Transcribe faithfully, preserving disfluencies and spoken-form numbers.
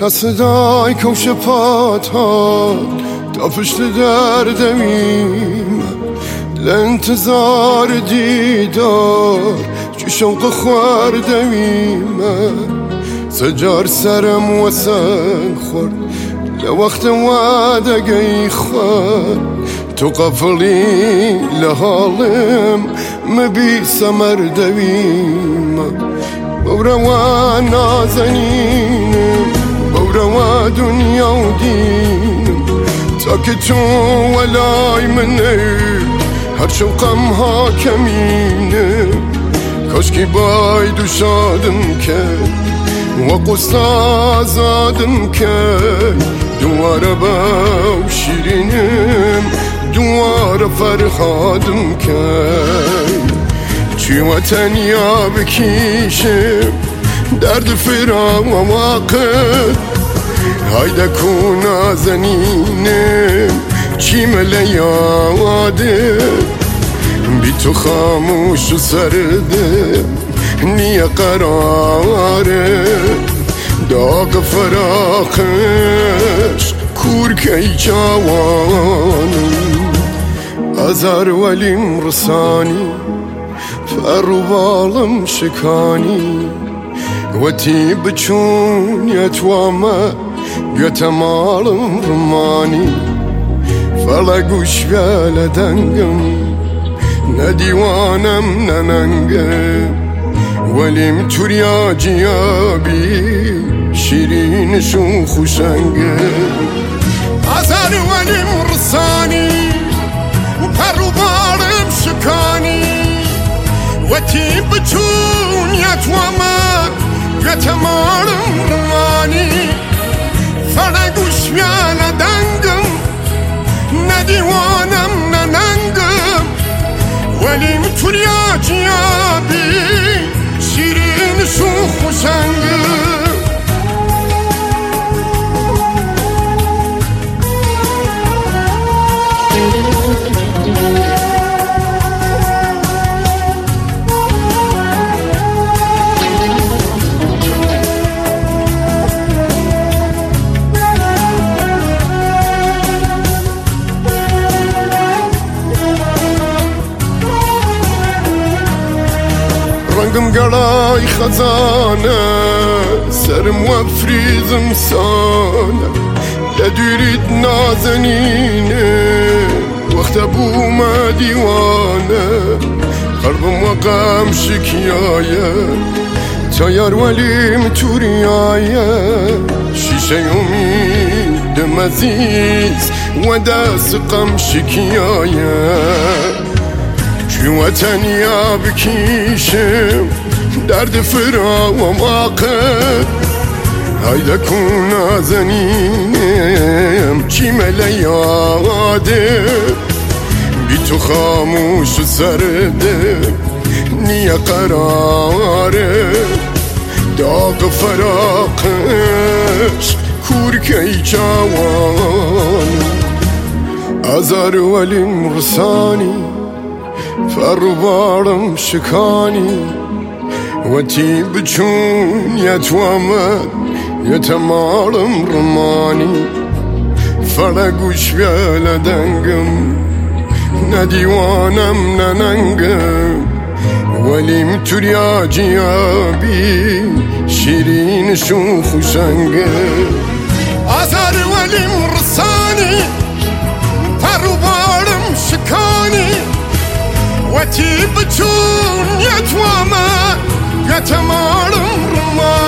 صدای کفش پات ها تا پشت در دویم لانتظار دیدار چی شوق خوردویم سجار سرم وسن خورد لوقت وادقی خورد تو قفلی لحالم مبی سمر دویم بوروا نازنینم بوروا دنیا و دینم تا که تو ولای منه هر شوقم حاکمینه کاشکی باید و شادم کرد و قصد آزادم کرد دواره با شیرینم دواره فرهادم کرد چی وطنیا بکیشم درد فراق و واقع هایده کو نازنینم چی ملیاده بی تو خاموش و سرده نیه قراره داغ فراقش کور کی جوانم ازار ولیم رسانی فرو بالم شکانی وتی بچون یتوامه گتمالم رمانی فلقوش بیال دنگم ندیوانم نننگم ولیم توریا جیابی شیرینشون خوشنگم ازار ولیم رسانی و پرو بالم شکانی وتی بچون یتوامه گتمالم رمانی فلقوش بیال دنگم ندیوانم نننگم ولیم توریا جیابی شیرینشون خوشنگم رنگم گلای خزانه سرم وفریزم سانه لدورید نازنینه وقت بوما دیوانه قلبم وقام شکیایه تایار ولیم توریایه شیشه امید مزیز و دست قم شکیایه چی وطنیا بکیشم درد فرا و واقع هایده کن نازنینم چی ملیاده بی تو خاموش و سرده نیه قراره داغ فراقش کور کی جوان ازار ولیم رسانی فرو بالم شکانی وتی بچون یتوامه یتمالم رمانی فلقوش بیال دنگم ندیوانم نننگم ولیم توریا جیابی شیرینشون خوشنگم ازار ولیم رسانی فرو بالم شکانی وتی بچون یتوامه گتمالم رمانی